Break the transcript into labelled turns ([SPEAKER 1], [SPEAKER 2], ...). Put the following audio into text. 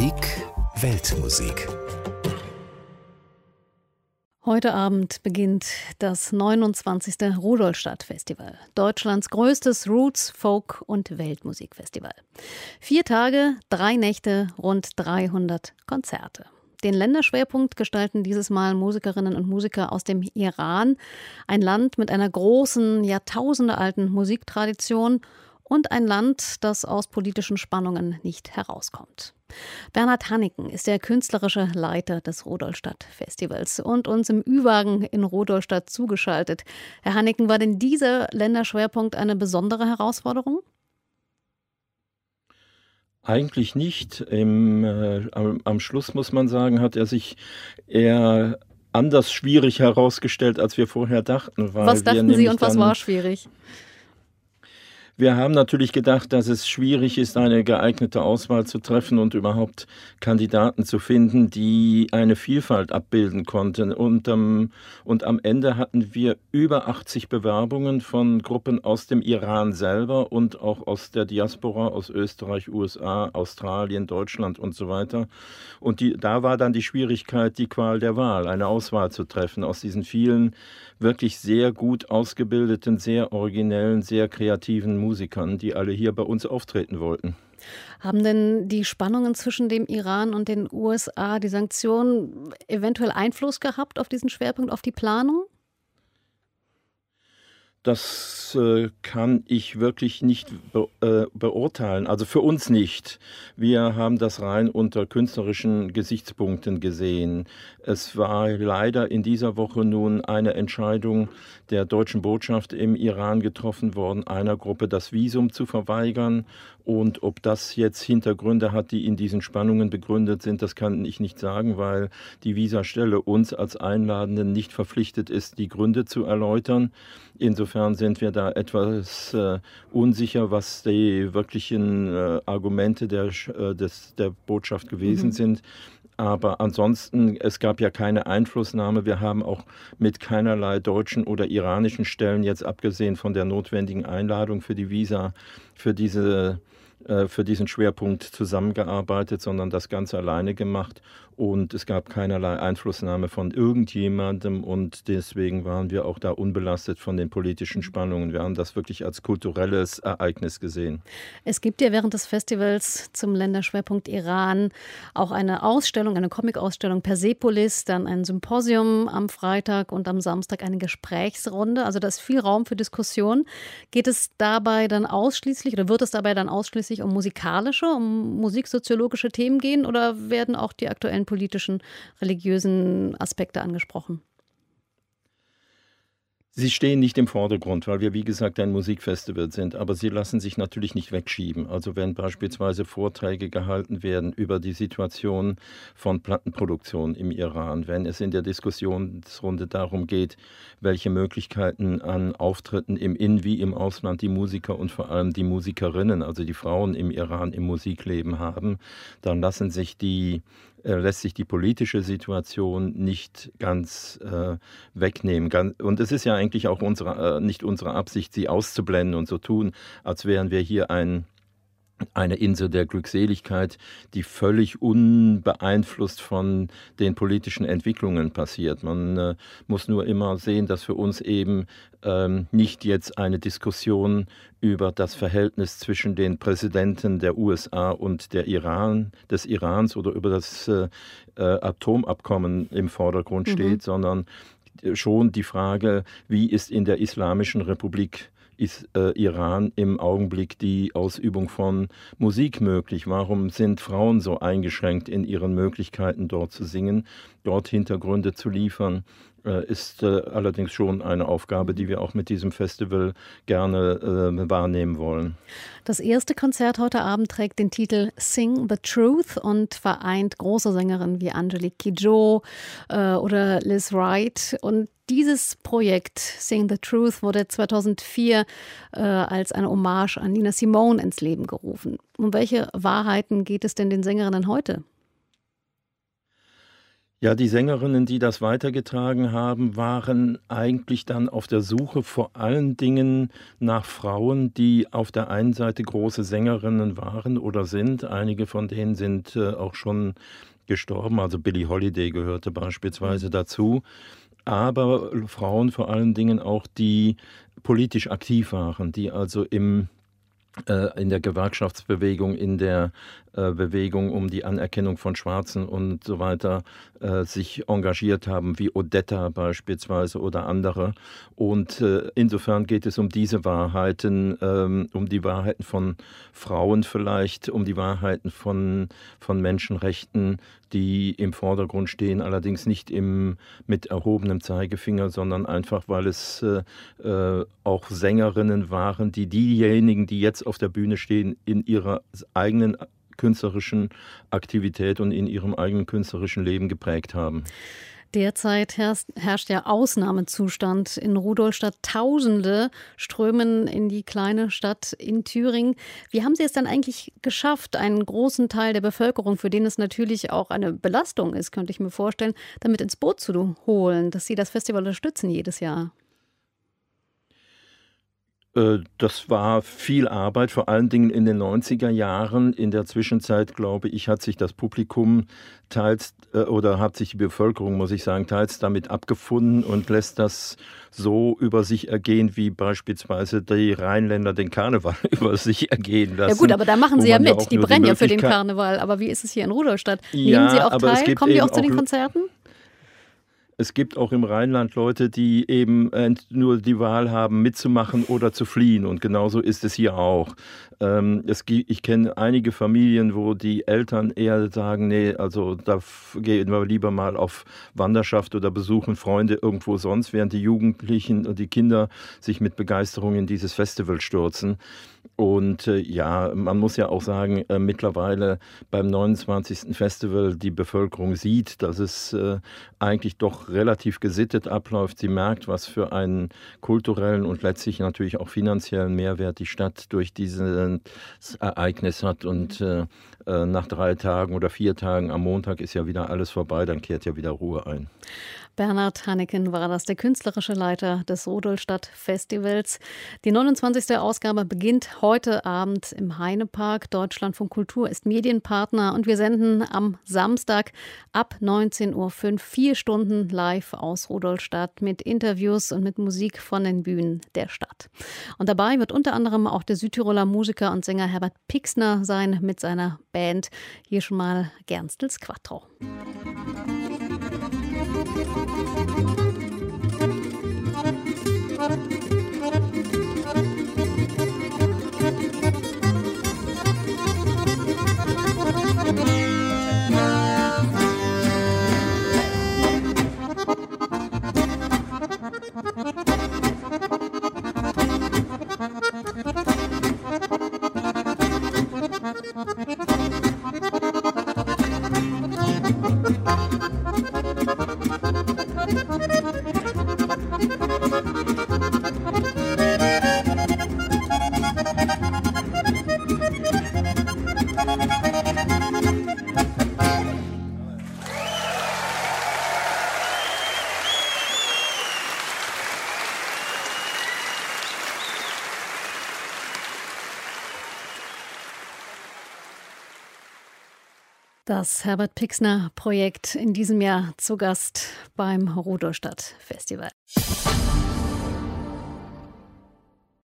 [SPEAKER 1] Musik Weltmusik.
[SPEAKER 2] Heute Abend beginnt das 29. Rudolstadt-Festival, Deutschlands größtes Roots-, Folk- und Weltmusikfestival. 4 Tage, 3 Nächte, rund 300 Konzerte. Den Länderschwerpunkt gestalten dieses Mal Musikerinnen und Musiker aus dem Iran, ein Land mit einer großen, jahrtausendealten Musiktradition und ein Land, das aus politischen Spannungen nicht herauskommt. Bernhard Hanniken ist der künstlerische Leiter des Rudolstadt-Festivals und uns im Ü-Wagen in Rudolstadt zugeschaltet. Herr Hanniken, war denn dieser Länderschwerpunkt eine besondere Herausforderung?
[SPEAKER 3] Eigentlich nicht. Am Schluss, muss man sagen, hat er sich eher anders schwierig herausgestellt, als wir vorher dachten.
[SPEAKER 2] Was dachten Sie und was war schwierig?
[SPEAKER 3] Wir haben natürlich gedacht, dass es schwierig ist, eine geeignete Auswahl zu treffen und überhaupt Kandidaten zu finden, die eine Vielfalt abbilden konnten. Und am Ende hatten wir über 80 Bewerbungen von Gruppen aus dem Iran selber und auch aus der Diaspora, aus Österreich, USA, Australien, Deutschland und so weiter. Und da war dann die Schwierigkeit, die Qual der Wahl, eine Auswahl zu treffen aus diesen vielen wirklich sehr gut ausgebildeten, sehr originellen, sehr kreativen Musikern, die alle hier bei uns auftreten wollten.
[SPEAKER 2] Haben denn die Spannungen zwischen dem Iran und den USA, die Sanktionen, eventuell Einfluss gehabt auf diesen Schwerpunkt, auf die Planung?
[SPEAKER 3] Das kann ich wirklich nicht beurteilen, also für uns nicht. Wir haben das rein unter künstlerischen Gesichtspunkten gesehen. Es war leider in dieser Woche nun eine Entscheidung der deutschen Botschaft im Iran getroffen worden, einer Gruppe das Visum zu verweigern. Und ob das jetzt Hintergründe hat, die in diesen Spannungen begründet sind, das kann ich nicht sagen, weil die Visastelle uns als Einladenden nicht verpflichtet ist, die Gründe zu erläutern. Insofern sind wir da etwas unsicher, was die wirklichen Argumente der Botschaft gewesen sind. Aber ansonsten, es gab ja keine Einflussnahme. Wir haben auch mit keinerlei deutschen oder iranischen Stellen, jetzt abgesehen von der notwendigen Einladung für die Visa, für diesen Schwerpunkt zusammengearbeitet, sondern das Ganze alleine gemacht. Und es gab keinerlei Einflussnahme von irgendjemandem und deswegen waren wir auch da unbelastet von den politischen Spannungen. Wir haben das wirklich als kulturelles Ereignis gesehen.
[SPEAKER 2] Es gibt ja während des Festivals zum Länderschwerpunkt Iran auch eine Ausstellung, eine Comic-Ausstellung Persepolis, dann ein Symposium am Freitag und am Samstag eine Gesprächsrunde. Also da ist viel Raum für Diskussion. Geht es dabei dann ausschließlich oder wird es dabei dann ausschließlich um musikalische, um musiksoziologische Themen gehen oder werden auch die aktuellen politischen, religiösen Aspekte angesprochen?
[SPEAKER 3] Sie stehen nicht im Vordergrund, weil wir, wie gesagt, ein Musikfestival sind, aber sie lassen sich natürlich nicht wegschieben. Also wenn beispielsweise Vorträge gehalten werden über die Situation von Plattenproduktion im Iran, wenn es in der Diskussionsrunde darum geht, welche Möglichkeiten an Auftritten im In- wie im Ausland die Musiker und vor allem die Musikerinnen, also die Frauen im Iran im Musikleben haben, dann lässt sich die politische Situation nicht ganz wegnehmen. Und es ist ja eigentlich auch nicht unsere Absicht, sie auszublenden und so tun, als wären wir hier eine Insel der Glückseligkeit, die völlig unbeeinflusst von den politischen Entwicklungen passiert. Man muss nur immer sehen, dass für uns eben nicht jetzt eine Diskussion über das Verhältnis zwischen den Präsidenten der USA und des Irans oder über das Atomabkommen im Vordergrund steht, sondern schon die Frage, wie ist in der Islamischen Republik Iran im Augenblick die Ausübung von Musik möglich? Warum sind Frauen so eingeschränkt in ihren Möglichkeiten, dort zu singen, dort Hintergründe zu liefern? Ist allerdings schon eine Aufgabe, die wir auch mit diesem Festival gerne wahrnehmen wollen.
[SPEAKER 2] Das erste Konzert heute Abend trägt den Titel Sing the Truth und vereint große Sängerinnen wie Angelique Kidjo oder Liz Wright. Und dieses Projekt Sing the Truth wurde 2004 als eine Hommage an Nina Simone ins Leben gerufen. Um welche Wahrheiten geht es denn den Sängerinnen heute?
[SPEAKER 3] Ja, die Sängerinnen, die das weitergetragen haben, waren eigentlich dann auf der Suche vor allen Dingen nach Frauen, die auf der einen Seite große Sängerinnen waren oder sind. Einige von denen sind auch schon gestorben, also Billie Holiday gehörte beispielsweise dazu. Aber Frauen vor allen Dingen auch, die politisch aktiv waren, die also in der Gewerkschaftsbewegung, in der Bewegung um die Anerkennung von Schwarzen und so weiter sich engagiert haben, wie Odetta beispielsweise oder andere. Und insofern geht es um diese Wahrheiten, um die Wahrheiten von Frauen vielleicht, um die Wahrheiten von Menschenrechten, die im Vordergrund stehen, allerdings nicht mit erhobenem Zeigefinger, sondern einfach, weil es auch Sängerinnen waren, die diejenigen, die jetzt auf der Bühne stehen, in ihrer eigenen künstlerischen Aktivität und in ihrem eigenen künstlerischen Leben geprägt haben.
[SPEAKER 2] Derzeit herrscht ja Ausnahmezustand in Rudolstadt. Tausende strömen in die kleine Stadt in Thüringen. Wie haben Sie es dann eigentlich geschafft, einen großen Teil der Bevölkerung, für den es natürlich auch eine Belastung ist, könnte ich mir vorstellen, damit ins Boot zu holen, dass Sie das Festival unterstützen jedes Jahr?
[SPEAKER 3] Das war viel Arbeit, vor allen Dingen in den 90er Jahren. In der Zwischenzeit, glaube ich, hat sich das Publikum teils oder hat sich die Bevölkerung, muss ich sagen, teils damit abgefunden und lässt das so über sich ergehen, wie beispielsweise die Rheinländer den Karneval über sich ergehen lassen.
[SPEAKER 2] Ja gut, aber da machen Sie ja mit. Die brennen ja für den
[SPEAKER 3] Möglichkeit.
[SPEAKER 2] Karneval. Aber wie ist es hier in Rudolstadt?
[SPEAKER 3] Ja,
[SPEAKER 2] Nehmen Sie auch
[SPEAKER 3] aber es
[SPEAKER 2] teil?
[SPEAKER 3] gibt
[SPEAKER 2] Kommen die
[SPEAKER 3] eben
[SPEAKER 2] auch zu den
[SPEAKER 3] auch
[SPEAKER 2] Konzerten?
[SPEAKER 3] Es gibt auch im Rheinland Leute, die eben nur die Wahl haben, mitzumachen oder zu fliehen. Und genauso ist es hier auch. Ich kenne einige Familien, wo die Eltern eher sagen, nee, also da gehen wir lieber mal auf Wanderschaft oder besuchen Freunde irgendwo sonst, während die Jugendlichen und die Kinder sich mit Begeisterung in dieses Festival stürzen. Und ja, man muss ja auch sagen, mittlerweile beim 29. Festival die Bevölkerung sieht, dass es eigentlich doch relativ gesittet abläuft. Sie merkt, was für einen kulturellen und letztlich natürlich auch finanziellen Mehrwert die Stadt durch dieses Ereignis hat. Und nach 3 Tagen oder 4 Tagen am Montag ist ja wieder alles vorbei, dann kehrt ja wieder Ruhe ein.
[SPEAKER 2] Bernhard Hanneken war das, der künstlerische Leiter des Rudolstadt-Festivals. Die 29. Ausgabe beginnt heute Abend im Heinepark. Deutschlandfunk Kultur ist Medienpartner und wir senden am Samstag ab 19:05 Uhr 4 Stunden live aus Rudolstadt mit Interviews und mit Musik von den Bühnen der Stadt. Und dabei wird unter anderem auch der Südtiroler Musiker und Sänger Herbert Pixner sein mit seiner Band. Hier schon mal Gernstels Quattro. Das Herbert Pixner-Projekt in diesem Jahr zu Gast beim Rudolstadt-Festival.